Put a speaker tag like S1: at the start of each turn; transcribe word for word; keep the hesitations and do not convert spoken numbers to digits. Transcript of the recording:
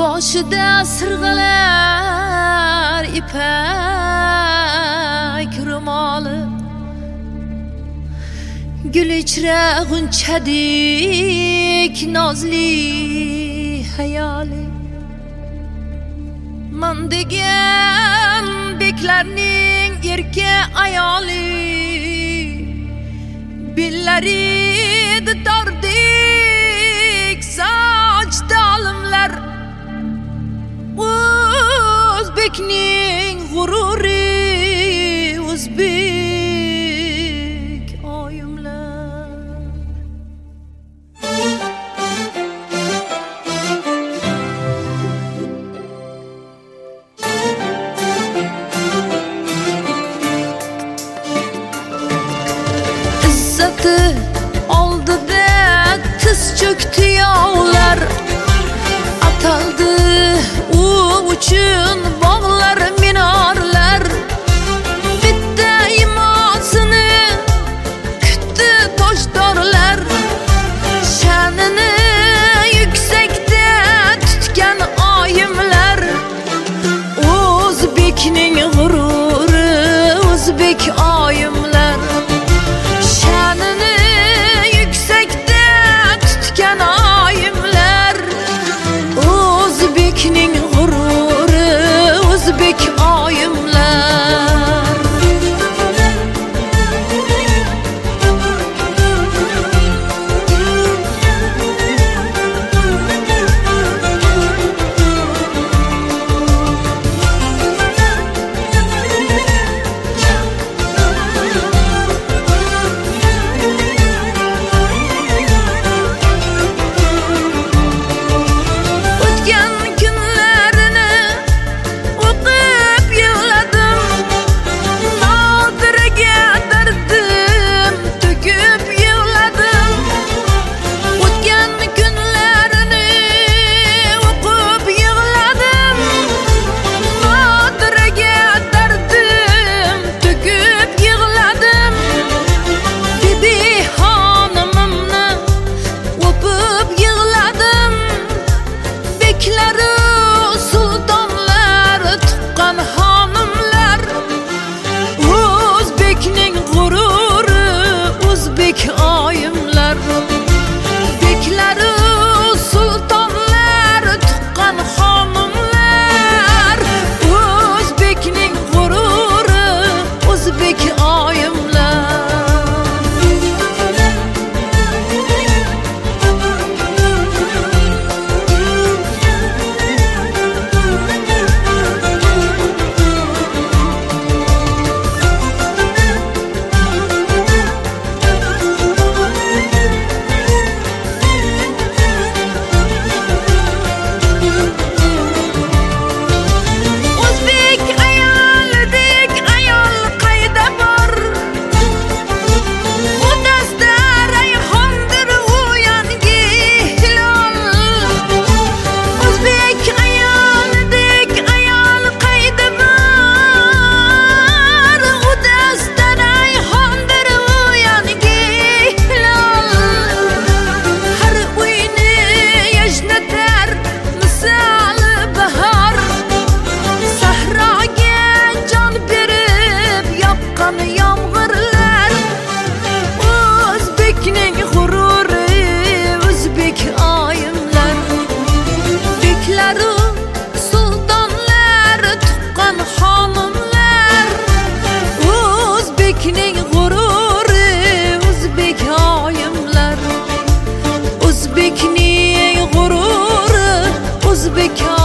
S1: boshida sirg'alar ipak ro'moli, gul ichra g'unchadek nozli hayoli. Man degan beklarning erka ayoli, billari dordek sochda olimlar. O'zbekning g'ururi, o'zbek oyimlar. Izzati oldida tiz cho'kdi yovlar, ataldi u uchun bog'lar, minorlar. Bitta imosini kutdi tojdorlar, sha'nini yuksakda tutgan oyimlar. O'zbekning g'ururi, o'zbek oyimlar. Sha'nini yuksakda tutgan oyimlar. O'zbekning g'ururi, o'zbek oyimlar. Oyimlar, beklari sultonlar, tuqqan xonimlar. O'zbekning g'ururi, o'zbek oyimlar. O'zbekning g'ururi, o'zbek oyimlar. O'zbekning g'ururi, o'zbek